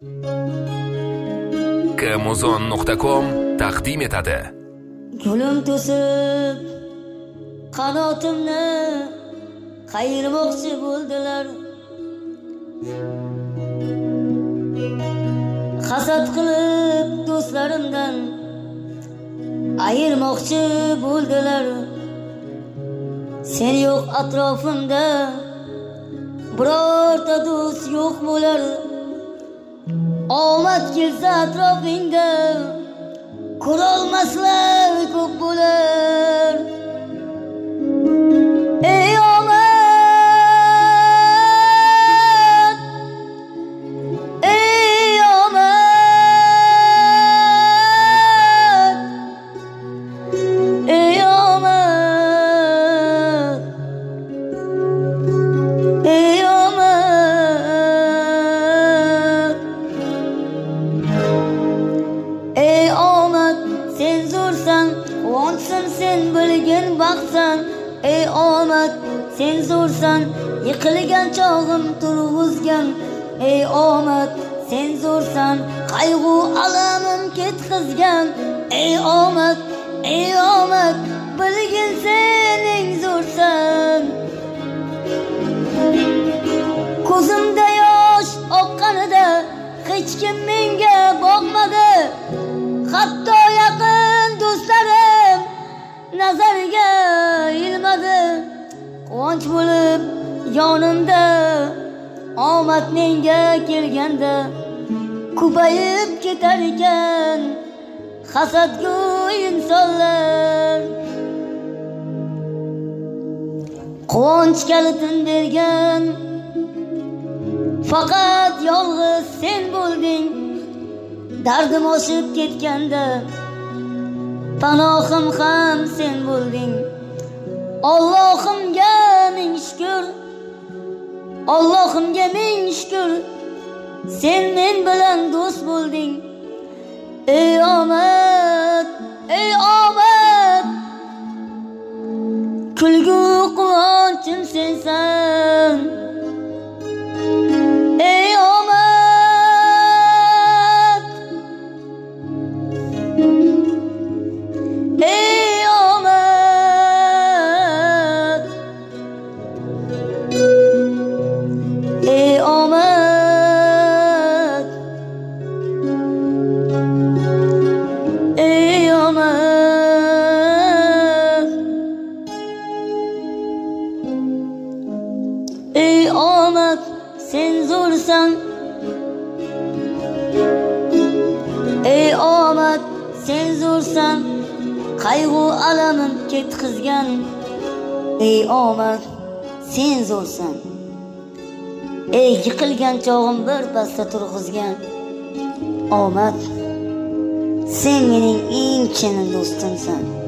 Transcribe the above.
Amazon.com taqdim etadi. Gulim to'sib qanotimni qayirmoqchi bo'ldilar. Hasad qilib do'stlarimdan ayirmoqchi bo'ldilar. Sen yo'q atrofimda, birorta do'st yo'q bo'lar. Omad kelsa atrofingda, ko'rolmaslar ko'p bo'lar. Ey omad, ey omad, ey omad, ey omad, ey omad, sen zo'rsan, quvonsin sen bilgin baxtsan. Ey omad, sen zo'rsan, yiqilgan chog'im turg'izgan. Ey omad, sen zo'rsan, qayg'u alamim ketkizgan. Ey omad, bilgin sen eng zo'rsan. Ko'zimda yosh oqqanida hech kim menga boqmadi. Hatto yaqin do'stlarim nazariga ilmadi. Quvonch bo'lib yonimda omad menga kelganda, ko'payib ketar ekan hasadgo'y insonlar. Quvonch kalitin bergan faqat yolg'iz sen bo'lding. Dardim oshib ketganda panohim ham sen bo'lding. Allohimga ming shukr, Allohimga ming shukr, sen men bilan do'st bo'lding. Ey omad, kulgu quvonchim sensan. Ey omad, ey omad, ey omad, ey omad, ey omad, sen zo'rsan. Ey omad, sen zo'rsan, qayg'u alamim ketkizgan. Ey omad, sen zo'rsan, ey yiqilgan chog'im bir pasda turg'izgan. Omad, sen mening eng chin do'stimsan.